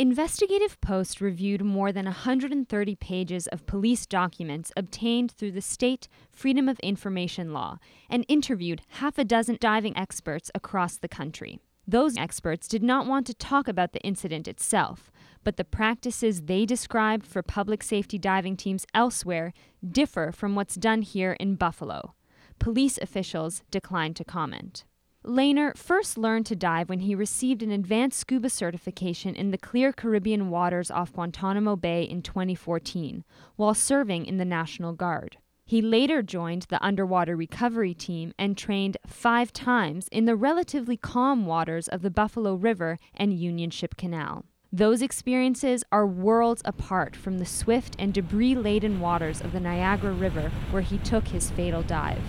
Investigative Post reviewed more than 130 pages of police documents obtained through the state Freedom of Information law and interviewed half a dozen diving experts across the country. Those experts did not want to talk about the incident itself, but the practices they described for public safety diving teams elsewhere differ from what's done here in Buffalo. Police officials declined to comment. Lehner first learned to dive when he received an advanced scuba certification in the clear Caribbean waters off Guantanamo Bay in 2014, while serving in the National Guard. He later joined the underwater recovery team and trained 5 times in the relatively calm waters of the Buffalo River and Union Ship Canal. Those experiences are worlds apart from the swift and debris-laden waters of the Niagara River where he took his fatal dive.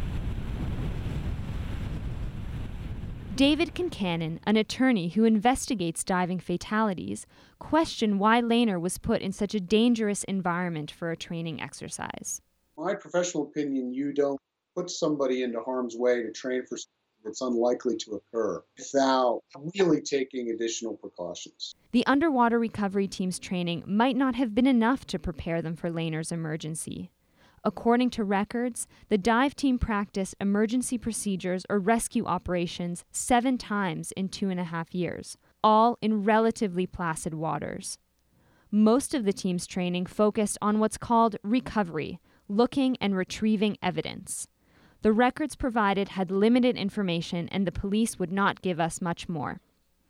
David Concannon, an attorney who investigates diving fatalities, questioned why Lehner was put in such a dangerous environment for a training exercise. My professional opinion, you don't put somebody into harm's way to train for something that's unlikely to occur without really taking additional precautions. The underwater recovery team's training might not have been enough to prepare them for Lehner's emergency. According to records, the dive team practiced emergency procedures or rescue operations 7 times in 2.5 years, all in relatively placid waters. Most of the team's training focused on what's called recovery, looking and retrieving evidence. The records provided had limited information, and the police would not give us much more.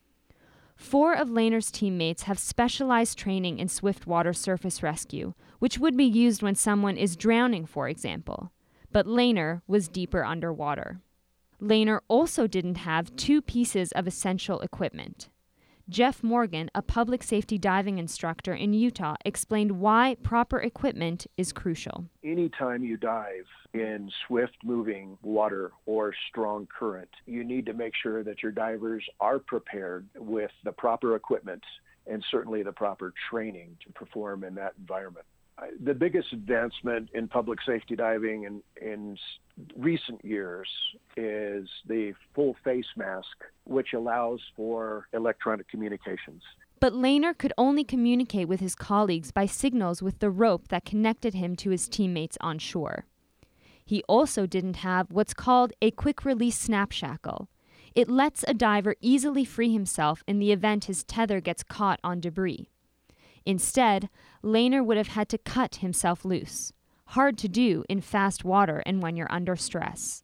4 of Lehner's teammates have specialized training in swiftwater surface rescue, which would be used when someone is drowning, for example. But Lehner was deeper underwater. Lehner also didn't have 2 pieces of essential equipment. Jeff Morgan, a public safety diving instructor in Utah, explained why proper equipment is crucial. Anytime you dive in swift-moving water or strong current, you need to make sure that your divers are prepared with the proper equipment and certainly the proper training to perform in that environment. The biggest advancement in public safety diving in recent years is the full face mask, which allows for electronic communications. But Lehner could only communicate with his colleagues by signals with the rope that connected him to his teammates on shore. He also didn't have what's called a quick-release snap shackle. It lets a diver easily free himself in the event his tether gets caught on debris. Instead, Lehner would have had to cut himself loose. Hard to do in fast water and when you're under stress.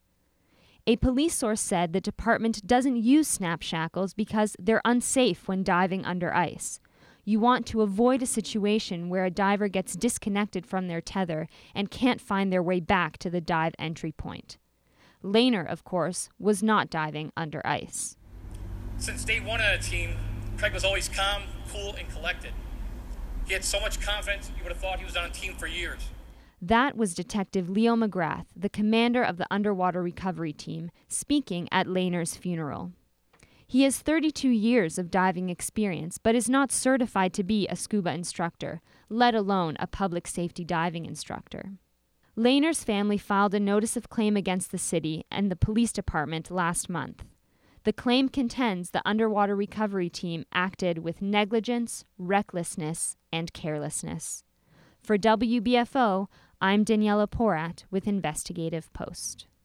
A police source said the department doesn't use snap shackles because they're unsafe when diving under ice. You want to avoid a situation where a diver gets disconnected from their tether and can't find their way back to the dive entry point. Lehner, of course, was not diving under ice. Since day one on the team, Craig was always calm, cool, and collected. He had so much confidence, you would have thought he was on a team for years. That was Detective Leo McGrath, the commander of the underwater recovery team, speaking at Lehner's funeral. He has 32 years of diving experience, but is not certified to be a scuba instructor, let alone a public safety diving instructor. Lehner's family filed a notice of claim against the city and the police department last month. The claim contends the underwater recovery team acted with negligence, recklessness, and carelessness. For WBFO, I'm Daniela Porat with Investigative Post.